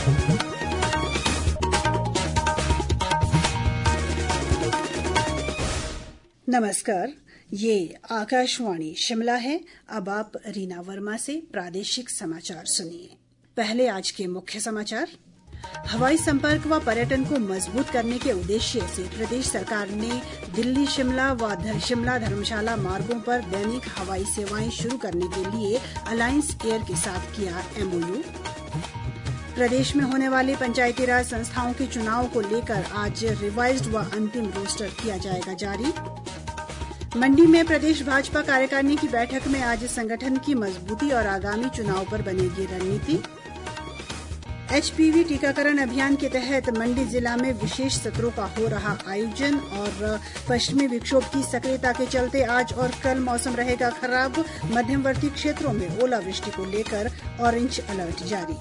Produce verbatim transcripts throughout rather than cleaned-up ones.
नमस्कार, ये आकाशवाणी शिमला है। अब आप रीना वर्मा से प्रादेशिक समाचार सुनिए। पहले आज के मुख्य समाचार। हवाई संपर्क व पर्यटन को मजबूत करने के उद्देश्य से प्रदेश सरकार ने दिल्ली शिमला व शिमला धर्मशाला मार्गों पर दैनिक हवाई सेवाएं शुरू करने के लिए अलायंस एयर के साथ किया एमओयू। प्रदेश में होने वाले पंचायती राज संस्थाओं के चुनाव को लेकर आज रिवाइज्ड व अंतिम रोस्टर किया जाएगा जारी। मंडी में प्रदेश भाजपा कार्यकारिणी की बैठक में आज संगठन की मजबूती और आगामी चुनाव पर बनेगी रणनीति। एचपीवी टीकाकरण अभियान के तहत मंडी जिला में विशेष सत्रों का हो रहा आयोजन और पश्चिमी विक्षोभ की सक्रियता के चलते आज और कल मौसम रहेगा खराब। मध्यवर्ती क्षेत्रों में ओलावृष्टि को लेकर ऑरेंज अलर्ट जारी।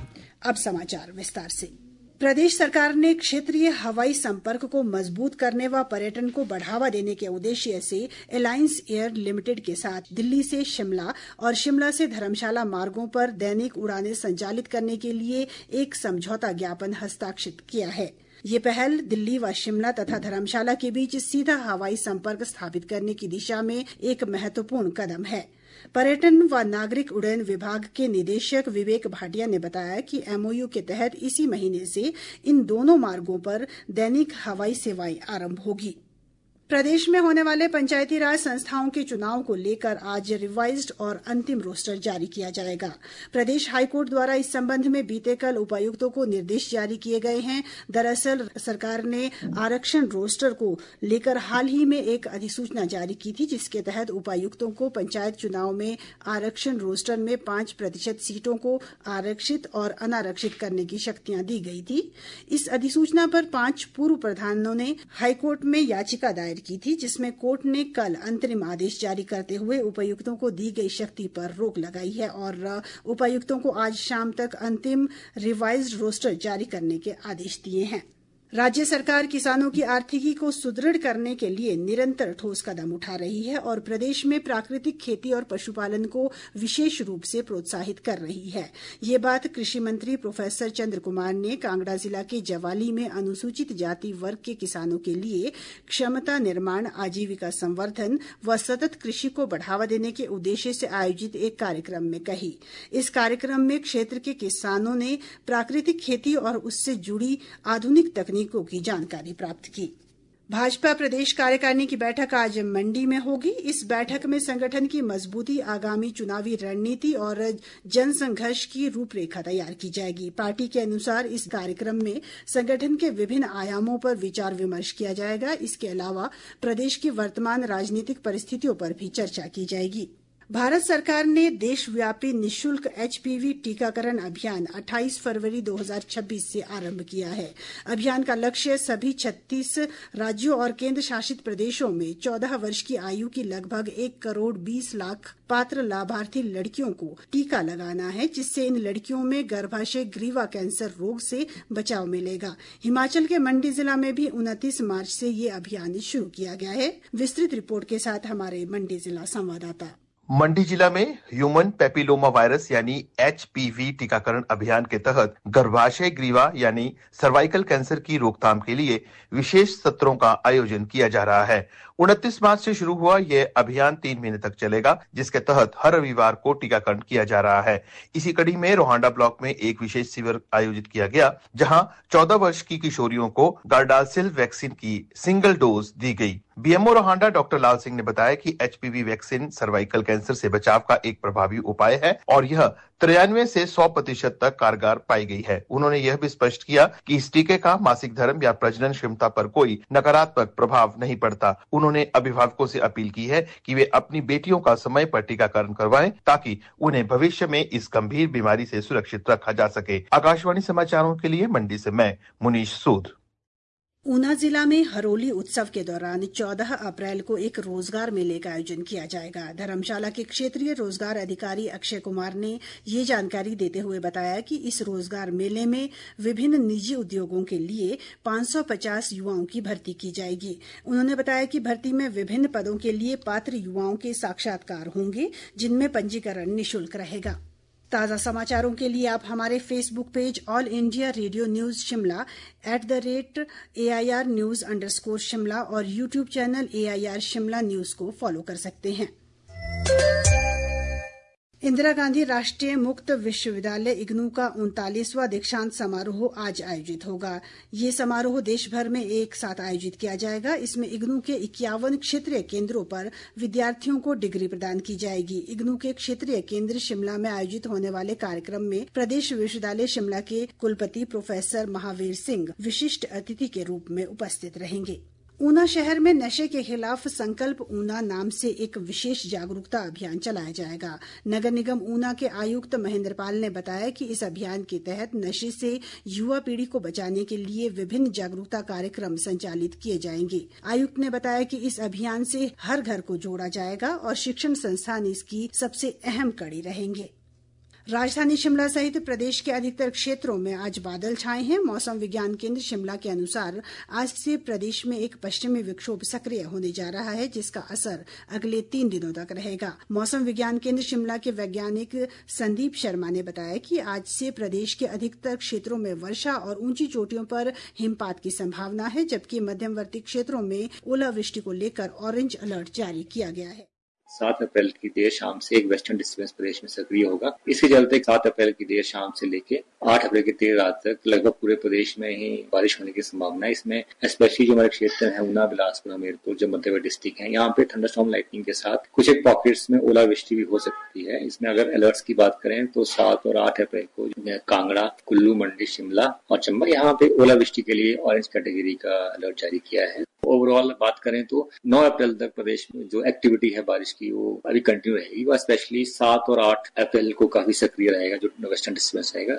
अब समाचार विस्तार से। प्रदेश सरकार ने क्षेत्रीय हवाई संपर्क को मजबूत करने व पर्यटन को बढ़ावा देने के उद्देश्य से अलायंस एयर लिमिटेड के साथ दिल्ली से शिमला और शिमला से धर्मशाला मार्गों पर दैनिक उड़ानें संचालित करने के लिए एक समझौता ज्ञापन हस्ताक्षरित किया है। ये पहल दिल्ली व शिमला तथा धर्मशाला के बीच सीधा हवाई संपर्क स्थापित करने की दिशा में एक महत्वपूर्ण कदम है। पर्यटन व नागरिक उड्डयन विभाग के निदेशक विवेक भाटिया ने बताया कि एमओयू के तहत इसी महीने से इन दोनों मार्गों पर दैनिक हवाई सेवाएं आरंभ होगी। प्रदेश में होने वाले पंचायती राज संस्थाओं के चुनाव को लेकर आज रिवाइज्ड और अंतिम रोस्टर जारी किया जाएगा। प्रदेश हाईकोर्ट द्वारा इस संबंध में बीते कल उपायुक्तों को निर्देश जारी किए गए हैं। दरअसल सरकार ने आरक्षण रोस्टर को लेकर हाल ही में एक अधिसूचना जारी की थी, जिसके तहत उपायुक्तों को पंचायत चुनाव में आरक्षण रोस्टर में पांच प्रतिशत सीटों को आरक्षित और अनारक्षित करने की शक्तियां दी गई थी। इस अधिसूचना पर पांच पूर्व प्रधानों ने हाईकोर्ट में याचिका दायर की थी, जिसमें कोर्ट ने कल अंतरिम आदेश जारी करते हुए उपायुक्तों को दी गई शक्ति पर रोक लगाई है और उपायुक्तों को आज शाम तक अंतिम रिवाइज्ड रोस्टर जारी करने के आदेश दिए हैं। राज्य सरकार किसानों की आर्थिकी को सुदृढ़ करने के लिए निरंतर ठोस कदम उठा रही है और प्रदेश में प्राकृतिक खेती और पशुपालन को विशेष रूप से प्रोत्साहित कर रही है। ये बात कृषि मंत्री प्रोफेसर चंद्र कुमार ने कांगड़ा जिला के जवाली में अनुसूचित जाति वर्ग के किसानों के लिए क्षमता निर्माण, आजीविका संवर्धन व सतत कृषि को बढ़ावा देने के उद्देश्य से आयोजित एक कार्यक्रम में कही। इस कार्यक्रम में क्षेत्र के किसानों ने प्राकृतिक खेती और उससे जुड़ी आधुनिक तकनीक की जानकारी प्राप्त की। भाजपा प्रदेश कार्यकारिणी की बैठक आज मंडी में होगी। इस बैठक में संगठन की मजबूती, आगामी चुनावी रणनीति और जनसंघर्ष की रूपरेखा तैयार की जाएगी। पार्टी के अनुसार इस कार्यक्रम में संगठन के विभिन्न आयामों पर विचार विमर्श किया जाएगा। इसके अलावा प्रदेश की वर्तमान राजनीतिक परिस्थितियों पर भी चर्चा की जाएगी। भारत सरकार ने देशव्यापी निःशुल्क एचपीवी टीकाकरण अभियान अट्ठाईस फरवरी दो हज़ार छब्बीस से आरंभ किया है। अभियान का लक्ष्य सभी छत्तीस राज्यों और केंद्र शासित प्रदेशों में चौदह वर्ष की आयु की लगभग एक करोड़ बीस लाख पात्र लाभार्थी लड़कियों को टीका लगाना है, जिससे इन लड़कियों में गर्भाशय ग्रीवा कैंसर रोग से बचाव मिलेगा। हिमाचल के मंडी जिला में भी उनतीस मार्च से ये अभियान शुरू किया गया है। विस्तृत रिपोर्ट के साथ हमारे मंडी जिला संवाददाता। मंडी जिला में ह्यूमन पेपिलोमा वायरस यानी एचपीवी टीकाकरण अभियान के तहत गर्भाशय ग्रीवा यानी सर्वाइकल कैंसर की रोकथाम के लिए विशेष सत्रों का आयोजन किया जा रहा है। उनतीस मार्च से शुरू हुआ यह अभियान तीन महीने तक चलेगा, जिसके तहत हर रविवार को टीकाकरण किया जा रहा है। इसी कड़ी में रोहांडा ब्लॉक में एक विशेष शिविर आयोजित किया गया, जहां चौदह वर्ष की किशोरियों को गार्डासिल वैक्सीन की सिंगल डोज दी गई। बीएमओ रोहांडा डॉक्टर लाल सिंह ने बताया कि एचपीवी वैक्सीन सर्वाइकल कैंसर से बचाव का एक प्रभावी उपाय है और यह तिरानवे से सौ प्रतिशत तक कारगर पाई गई है। उन्होंने यह भी स्पष्ट किया कि इस टीके का मासिक धर्म या प्रजनन क्षमता पर कोई नकारात्मक प्रभाव नहीं पड़ता। उन्होंने अभिभावकों से अपील की है कि वे अपनी बेटियों का समय पर टीकाकरण करवाएं, ताकि उन्हें भविष्य में इस गंभीर बीमारी से सुरक्षित रखा जा सके। आकाशवाणी समाचारों के लिए मंडी से मैं मुनीश सूद। ऊना जिला में हरोली उत्सव के दौरान चौदह अप्रैल को एक रोजगार मेले का आयोजन किया जाएगा। धर्मशाला के क्षेत्रीय रोजगार अधिकारी अक्षय कुमार ने ये जानकारी देते हुए बताया कि इस रोजगार मेले में विभिन्न निजी उद्योगों के लिए पांच सौ पचास युवाओं की भर्ती की जाएगी। उन्होंने बताया कि भर्ती में विभिन्न पदों के लिए पात्र युवाओं के साक्षात्कार होंगे, जिनमें पंजीकरण निःशुल्क रहेगा। ताज़ा समाचारों के लिए आप हमारे Facebook page all India radio news Shimla at the rate A I R news underscore Shimla और YouTube channel A I R Shimla news को फॉलो कर सकते हैं। इंदिरा गांधी राष्ट्रीय मुक्त विश्वविद्यालय इग्नू का उनतालीसवां दीक्षांत समारोह आज आयोजित होगा। ये समारोह देश भर में एक साथ आयोजित किया जाएगा। इसमें इग्नू के इक्यावन क्षेत्रीय केंद्रों पर विद्यार्थियों को डिग्री प्रदान की जाएगी। इग्नू के क्षेत्रीय केंद्र शिमला में आयोजित होने वाले कार्यक्रम में प्रदेश विश्वविद्यालय शिमला के कुलपति प्रोफेसर महावीर सिंह विशिष्ट अतिथि के रूप में उपस्थित रहेंगे। ऊना शहर में नशे के खिलाफ संकल्प ऊना नाम से एक विशेष जागरूकता अभियान चलाया जाएगा। नगर निगम ऊना के आयुक्त महेंद्र पाल ने बताया कि इस अभियान के तहत नशे से युवा पीढ़ी को बचाने के लिए विभिन्न जागरूकता कार्यक्रम संचालित किए जाएंगे। आयुक्त ने बताया कि इस अभियान से हर घर को जोड़ा जाएगा और शिक्षण संस्थान इसकी सबसे अहम कड़ी रहेंगे। राजधानी शिमला सहित प्रदेश के अधिकतर क्षेत्रों में आज बादल छाए हैं। मौसम विज्ञान केंद्र शिमला के अनुसार आज से प्रदेश में एक पश्चिमी विक्षोभ सक्रिय होने जा रहा है, जिसका असर अगले तीन दिनों तक रहेगा। मौसम विज्ञान केंद्र शिमला के वैज्ञानिक संदीप शर्मा ने बताया कि आज से प्रदेश के अधिकतर क्षेत्रों में वर्षा और ऊंची चोटियों पर हिमपात की संभावना है, जबकि मध्यवर्ती क्षेत्रों में ओलावृष्टि को लेकर ऑरेंज अलर्ट जारी किया गया है। सात अप्रैल की देर शाम से एक वेस्टर्न डिस्टर्बेंस प्रदेश में सक्रिय होगा। इसके चलते सात अप्रैल की देर शाम से लेके आठ अप्रैल की देर रात तक लगभग पूरे प्रदेश में ही बारिश होने की संभावना है। इसमें स्पेशली जो हमारे क्षेत्र है ऊना, बिलासपुर, हमीरपुर, जो मध्य डिस्ट्रिक्ट है, यहाँ पे थंडरस्टॉर्म लाइटनिंग के साथ कुछ एक पॉकेट्स में ओलावृष्टि भी हो सकती है। इसमें अगर अलर्ट्स की बात करें तो सात और आठ अप्रैल को कांगड़ा, कुल्लू, मंडी, शिमला और चंबा यहाँ पे ओलावृष्टि के लिए ऑरेंज कैटेगरी का अलर्ट जारी किया है। ओवरऑल बात करें तो नौ अप्रैल तक प्रदेश में जो एक्टिविटी है बारिश की वो अभी कंटिन्यू रहेगी। वो स्पेशली सात और आठ अप्रैल को काफी सक्रिय रहेगा जो वेस्टर्न डिस्टर्बेंस रहेगा।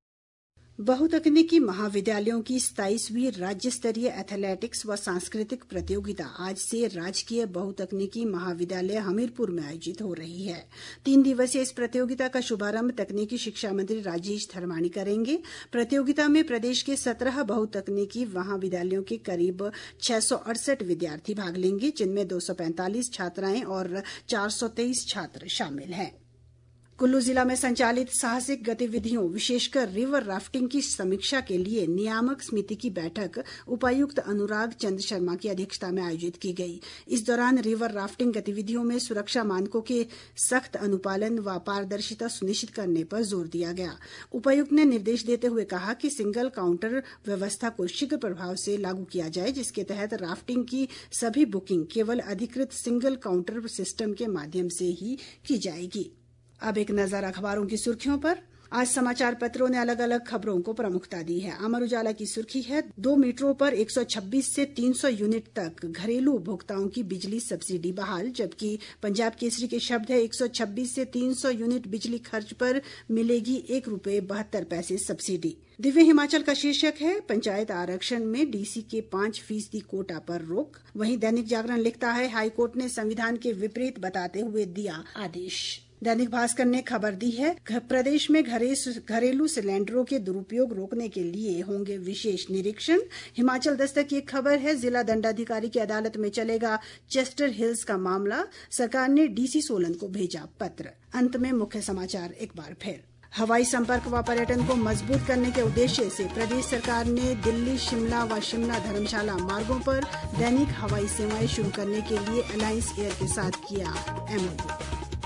बहुतकनीकी महाविद्यालयों की सताईसवीं राज्य स्तरीय एथलेटिक्स व सांस्कृतिक प्रतियोगिता आज से राजकीय बहुतकनीकी महाविद्यालय हमीरपुर में आयोजित हो रही है। तीन दिवसीय इस प्रतियोगिता का शुभारंभ तकनीकी शिक्षा मंत्री राजेश धर्माणी करेंगे। प्रतियोगिता में प्रदेश के सत्रह बहुतकनीकी महाविद्यालयों के करीब छह सौ अड़सठ विद्यार्थी भाग लेंगे, जिनमें दो सौ पैंतालीस छात्राएं और चार सौ तेईस छात्र शामिल हैं। कुल्लू जिला में संचालित साहसिक गतिविधियों विशेषकर रिवर राफ्टिंग की समीक्षा के लिए नियामक समिति की बैठक उपायुक्त अनुराग चंद शर्मा की अध्यक्षता में आयोजित की गई। इस दौरान रिवर राफ्टिंग गतिविधियों में सुरक्षा मानकों के सख्त अनुपालन व पारदर्शिता सुनिश्चित करने पर जोर दिया गया। उपायुक्त ने निर्देश देते हुए कहा कि सिंगल काउंटर व्यवस्था को शीघ्र प्रभाव से लागू किया जाए, जिसके तहत राफ्टिंग की सभी बुकिंग केवल अधिकृत सिंगल काउंटर सिस्टम के माध्यम से ही की जाएगी। अब एक नजर अखबारों की सुर्खियों पर। आज समाचार पत्रों ने अलग अलग खबरों को प्रमुखता दी है। अमर उजाला की सुर्खी है, दो मीटरों पर एक सौ छब्बीस से तीन सौ यूनिट तक घरेलू उपभोक्ताओं की बिजली सब्सिडी बहाल, जबकि पंजाब केसरी के शब्द है एक सौ छब्बीस से तीन सौ यूनिट बिजली खर्च पर मिलेगी एक रूपये बहत्तर पैसे सब्सिडी। दिव्य हिमाचल का शीर्षक है, पंचायत आरक्षण में डीसी के पांच फीसदी कोटा पर रोक। वहीं दैनिक जागरण लिखता है, हाईकोर्ट ने संविधान के विपरीत बताते हुए दिया आदेश। दैनिक भास्कर ने खबर दी है, प्रदेश में घरेलू सिलेंडरों के दुरुपयोग रोकने के लिए होंगे विशेष निरीक्षण। हिमाचल दस्तक की एक खबर है, जिला दंडाधिकारी की अदालत में चलेगा चेस्टर हिल्स का मामला, सरकार ने डीसी सोलन को भेजा पत्र। अंत में मुख्य समाचार एक बार फिर। हवाई संपर्क व पर्यटन को मजबूत करने के उद्देश्य से प्रदेश सरकार ने दिल्ली, शिमला व शिमला धर्मशाला मार्गों पर दैनिक हवाई सेवाएं शुरू करने के लिए अलायंस एयर के साथ किया एमओयू।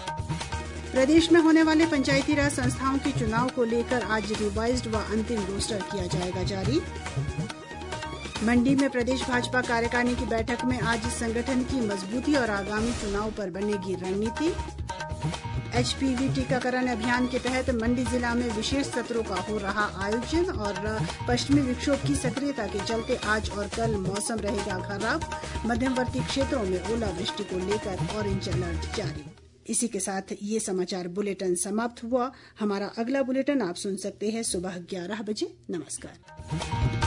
प्रदेश में होने वाले पंचायती राज संस्थाओं के चुनाव को लेकर आज रिवाइज्ड व अंतिम रोस्टर किया जाएगा जारी। मंडी में प्रदेश भाजपा कार्यकारिणी की बैठक में आज संगठन की मजबूती और आगामी चुनाव पर बनेगी रणनीति। एचपीवी टीकाकरण अभियान के तहत मंडी जिला में विशेष सत्रों का हो रहा आयोजन और पश्चिमी विक्षोभ की सक्रियता के चलते आज और कल मौसम रहेगा खराब, मध्यवर्ती क्षेत्रों में ओलावृष्टि को लेकर ऑरेंज अलर्ट जारी। इसी के साथ ये समाचार बुलेटिन समाप्त हुआ। हमारा अगला बुलेटिन आप सुन सकते हैं सुबह ग्यारह बजे। नमस्कार।